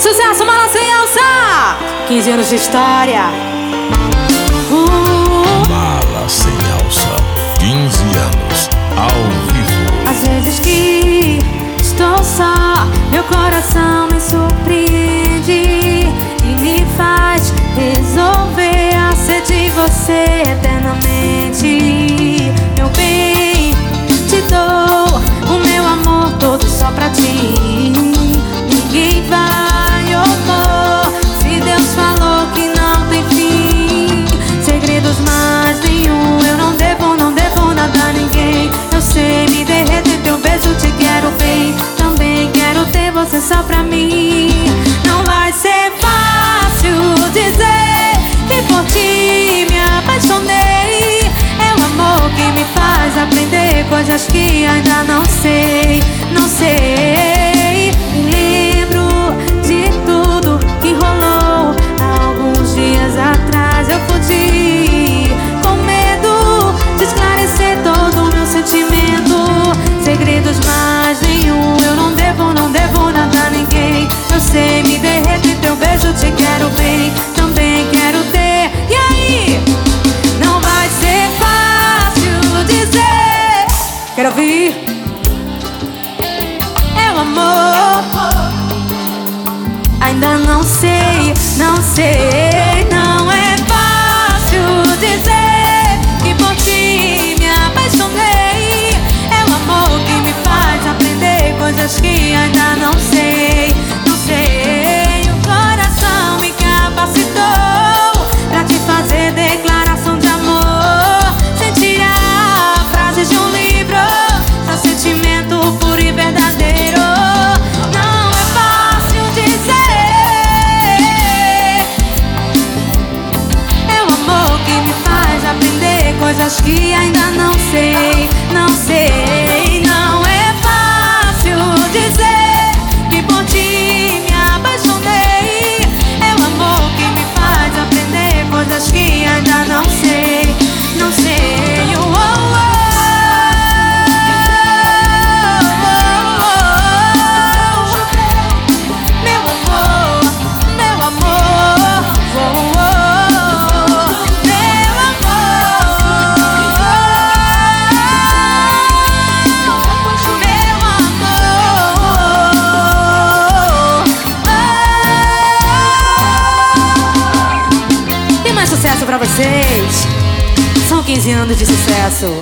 Sucesso, Mala Sem Alça, 15 anos de história. Mala Sem Alça, 15 anos, ao vivo. Às vezes que estou só, meu coração me surpreende e me faz resolver a ser de você eternamente. Meu bem, te dou o meu amor todo só pra ti. Ninguém vai opor se Deus falou que não tem fim. Segredos mais nenhum, eu não devo nada a ninguém. Eu sei me derreter, teu beijo te quero bem. Também quero ter você só pra mim. Não vai ser fácil dizer que por ti me apaixonei. É o amor que me faz aprender coisas que ainda não sei, não sei. Me lembro de tudo que rolou há alguns dias atrás. Eu fugi com medo de esclarecer todo o meu sentimento. Segredos mais nenhum, eu não devo nada a ninguém. Eu sei me derreter, teu beijo te quero bem. Também quero ter, e aí? Não vai ser fácil dizer. Quero ouvir. É o amor. Ainda não sei, não sei. Não é fácil dizer que por ti me apaixonei. É o amor que me faz aprender coisas que ainda não sei, não sei. O coração me capacitou pra te fazer declaração de amor. Sentir a frase de um livro, seu sentimento puro e verdadeiro. Não é fácil dizer. É o amor que me faz aprender coisas que ainda não sei, não sei. Não é fácil dizer que por ti me apaixonei. É o amor que me faz aprender coisas que ainda não sei, não sei. Meu amor, meu amor, meu amor. E mais sucesso pra vocês. São 15 anos de sucesso.